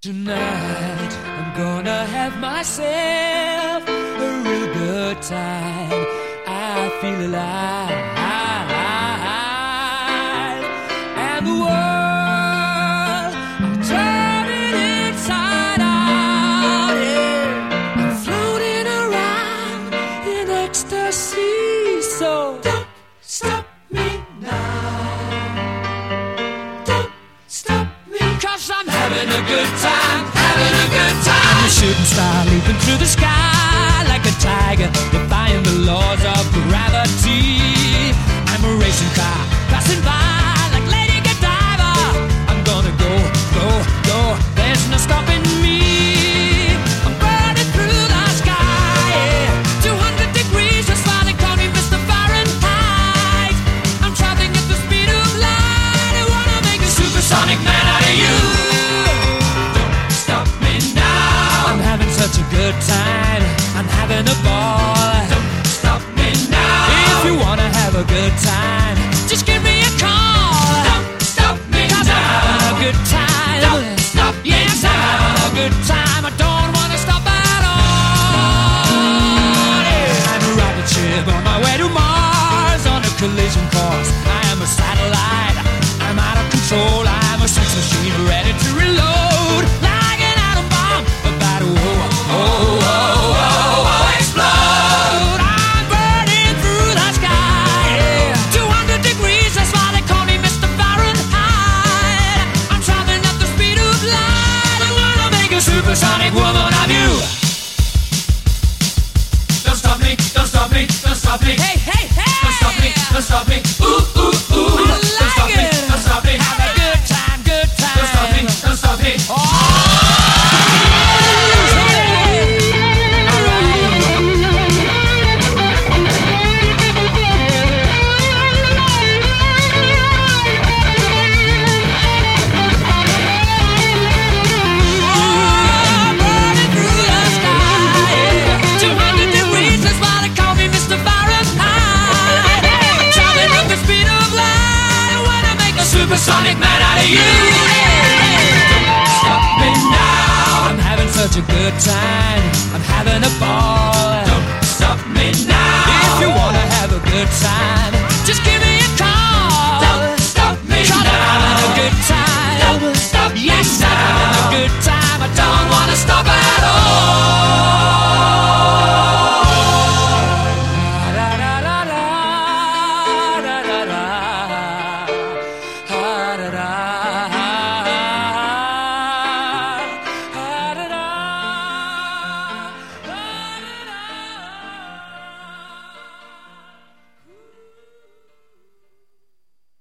Tonight, I'm gonna have myself a real good time. I feel alive, and the world, I'm turning inside out. Yeah. I'm floating around in ecstasy. So don't stop me now. Don't stop me, 'cause I'm having a good time, having a good time. I'm a shooting star leaping through the sky like a tiger, defying the laws of gravity. I'm a racing car passing by like Lady Godiva. I'm gonna go, go, go. There's no stopping me. I'm burning through the sky, yeah. 200 degrees, that's why they call me Mr. Fahrenheit. I'm traveling at the speed of light. I wanna make a supersonic man out of you. Such a good time, I'm having a ball. Don't stop me now. If you wanna have a good time, just give me a call. Don't stop me now. 'Cause I'm having a good time. Don't stop me now. I'm having a good time. I don't wanna stop at all. Yeah. I'm a rocket ship on my way to Mars on a collision course. I am a satellite. I'm out of control. I'm a sex machine ready to reload. Like an atom bomb about to oh, oh, oh, oh, explode. I'm burning through the sky, yeah. 200 degrees, that's why they call me Mr. Fahrenheit. I'm traveling at the speed of light. I wanna make a supersonic woman of you. Don't stop me, don't stop me, don't stop me. Hey, hey, hey. Don't stop me, don't stop me. Ooh, ooh, ooh. I like don't stop me, don't stop me. Have a good time, good time. Don't stop me, don't stop me. Oh. Supersonic man out of you. Don't stop me now. I'm having such a good time.